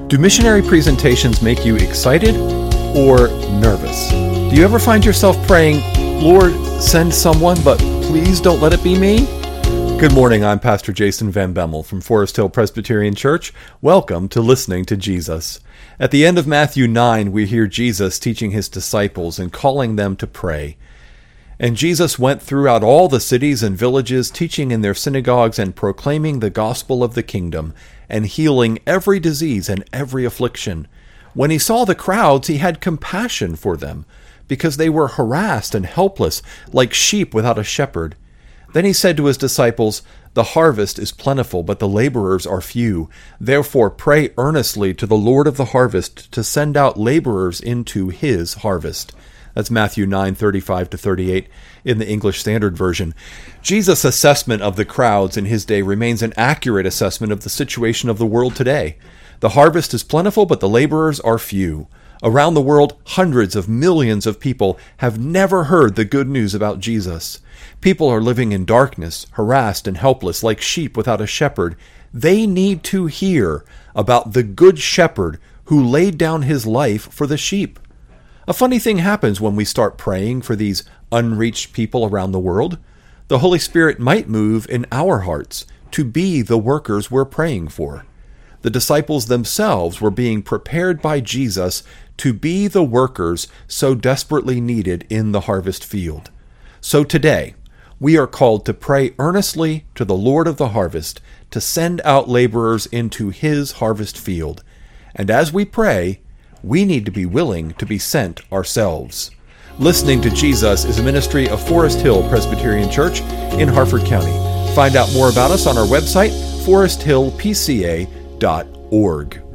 Do missionary presentations make you excited or nervous? Do you ever find yourself praying, Lord, send someone, but please don't let it be me? Good morning, I'm Pastor Jason Van Bemmel from Forest Hill Presbyterian Church. Welcome to Listening to Jesus. At the end of Matthew 9, we hear Jesus teaching his disciples and calling them to pray. And Jesus went throughout all the cities and villages, teaching in their synagogues and proclaiming the gospel of the kingdom, and healing every disease and every affliction. When he saw the crowds, he had compassion for them, because they were harassed and helpless, like sheep without a shepherd. Then he said to his disciples, "The harvest is plentiful, but the laborers are few. Therefore pray earnestly to the Lord of the harvest to send out laborers into his harvest." That's Matthew 9:35-38 in the English Standard Version. Jesus' assessment of the crowds in his day remains an accurate assessment of the situation of the world today. The harvest is plentiful, but the laborers are few. Around the world, hundreds of millions of people have never heard the good news about Jesus. People are living in darkness, harassed and helpless, like sheep without a shepherd. They need to hear about the good shepherd who laid down his life for the sheep. A funny thing happens when we start praying for these unreached people around the world. The Holy Spirit might move in our hearts to be the workers we're praying for. The disciples themselves were being prepared by Jesus to be the workers so desperately needed in the harvest field. So today, we are called to pray earnestly to the Lord of the harvest to send out laborers into his harvest field. And as we pray, we need to be willing to be sent ourselves. Listening to Jesus is a ministry of Forest Hill Presbyterian Church in Harford County. Find out more about us on our website, foresthillpca.org.